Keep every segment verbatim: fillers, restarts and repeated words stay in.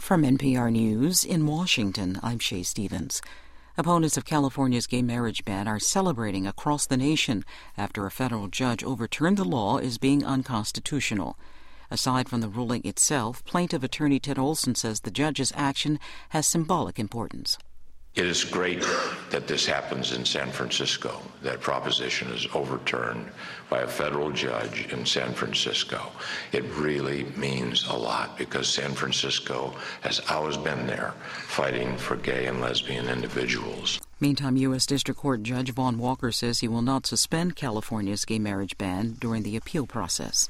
From N P R News in Washington, I'm Shay Stevens. Opponents of California's gay marriage ban are celebrating across the nation after a federal judge overturned the law as being unconstitutional. Aside from the ruling itself, plaintiff attorney Ted Olson says the judge's action has symbolic importance. It is great that this happens in San Francisco. That proposition is overturned by a federal judge in San Francisco. It really means a lot because San Francisco has always been there fighting for gay and lesbian individuals. Meantime, U S. District Court Judge Vaughn Walker says he will not suspend California's gay marriage ban during the appeal process.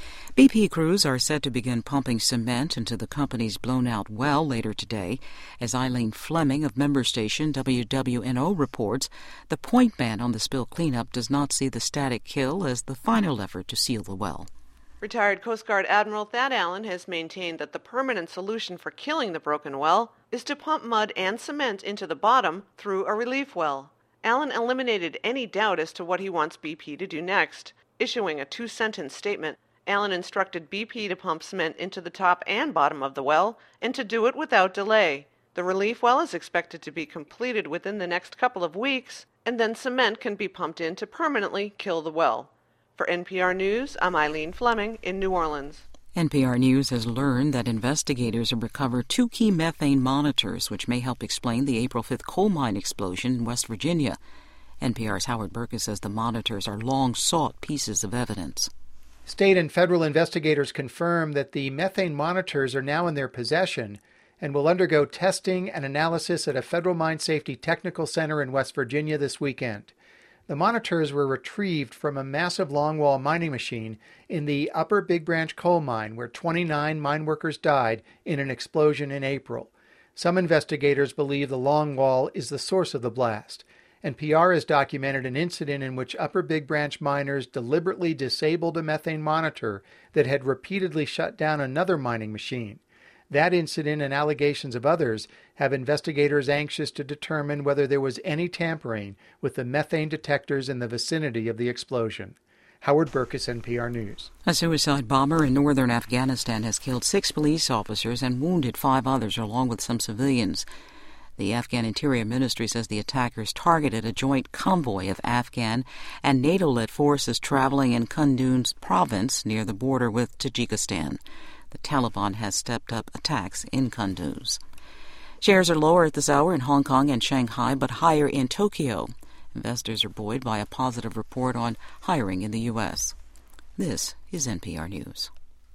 B P crews are set to begin pumping cement into the company's blown-out well later today. As Eileen Fleming of member station W W N O reports, the point man on the spill cleanup does not see the static kill as the final effort to seal the well. Retired Coast Guard Admiral Thad Allen has maintained that the permanent solution for killing the broken well is to pump mud and cement into the bottom through a relief well. Allen eliminated any doubt as to what he wants B P to do next, issuing a two-sentence statement. Allen instructed B P to pump cement into the top and bottom of the well and to do it without delay. The relief well is expected to be completed within the next couple of weeks, and then cement can be pumped in to permanently kill the well. For N P R News, I'm Eileen Fleming in New Orleans. N P R News has learned that investigators have recovered two key methane monitors, which may help explain the April fifth coal mine explosion in West Virginia. N P R's Howard Burkus says the monitors are long-sought pieces of evidence. State and federal investigators confirm that the methane monitors are now in their possession and will undergo testing and analysis at a Federal Mine Safety Technical Center in West Virginia this weekend. The monitors were retrieved from a massive longwall mining machine in the Upper Big Branch coal mine, where twenty-nine mine workers died in an explosion in April. Some investigators believe the longwall is the source of the blast. N P R has documented an incident in which Upper Big Branch miners deliberately disabled a methane monitor that had repeatedly shut down another mining machine. That incident and allegations of others have investigators anxious to determine whether there was any tampering with the methane detectors in the vicinity of the explosion. Howard Burkus, N P R News. A suicide bomber in northern Afghanistan has killed six police officers and wounded five others, along with some civilians. The Afghan Interior Ministry says the attackers targeted a joint convoy of Afghan and NATO-led forces traveling in Kunduz province near the border with Tajikistan. The Taliban has stepped up attacks in Kunduz. Shares are lower at this hour in Hong Kong and Shanghai, but higher in Tokyo. Investors are buoyed by a positive report on hiring in the U S. This is N P R News.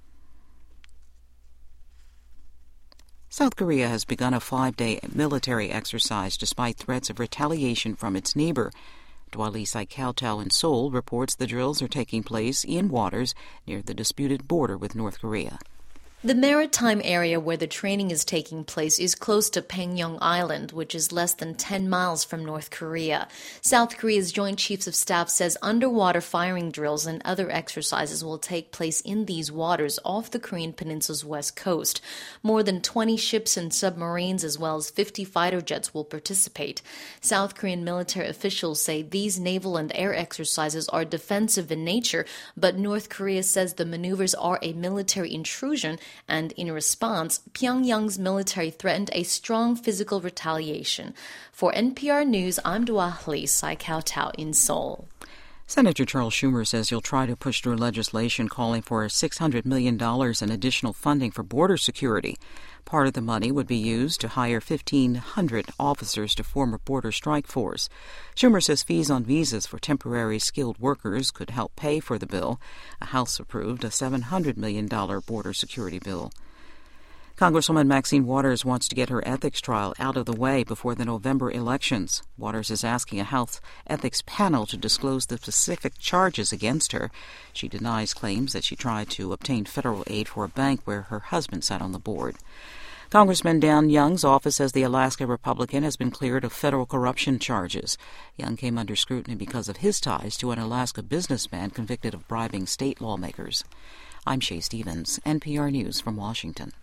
South Korea has begun a five-day military exercise despite threats of retaliation from its neighbor. Dwali Saikowtao in Seoul reports the drills are taking place in waters near the disputed border with North Korea. The maritime area where the training is taking place is close to Pangyeong Island, which is less than ten miles from North Korea. South Korea's Joint Chiefs of Staff says underwater firing drills and other exercises will take place in these waters off the Korean peninsula's west coast. More than twenty ships and submarines as well as fifty fighter jets will participate. South Korean military officials say these naval and air exercises are defensive in nature, but North Korea says the maneuvers are a military intrusion, and in response, Pyongyang's military threatened a strong physical retaliation. For N P R News, I'm Dwali Saikowtao in Seoul. Senator Charles Schumer says he'll try to push through legislation calling for six hundred million dollars in additional funding for border security. Part of the money would be used to hire fifteen hundred officers to form a border strike force. Schumer says fees on visas for temporary skilled workers could help pay for the bill. A House approved a seven hundred million dollars border security bill. Congresswoman Maxine Waters wants to get her ethics trial out of the way before the November elections. Waters is asking a House ethics panel to disclose the specific charges against her. She denies claims that she tried to obtain federal aid for a bank where her husband sat on the board. Congressman Dan Young's office as the Alaska Republican has been cleared of federal corruption charges. Young came under scrutiny because of his ties to an Alaska businessman convicted of bribing state lawmakers. I'm Shay Stevens, N P R News from Washington.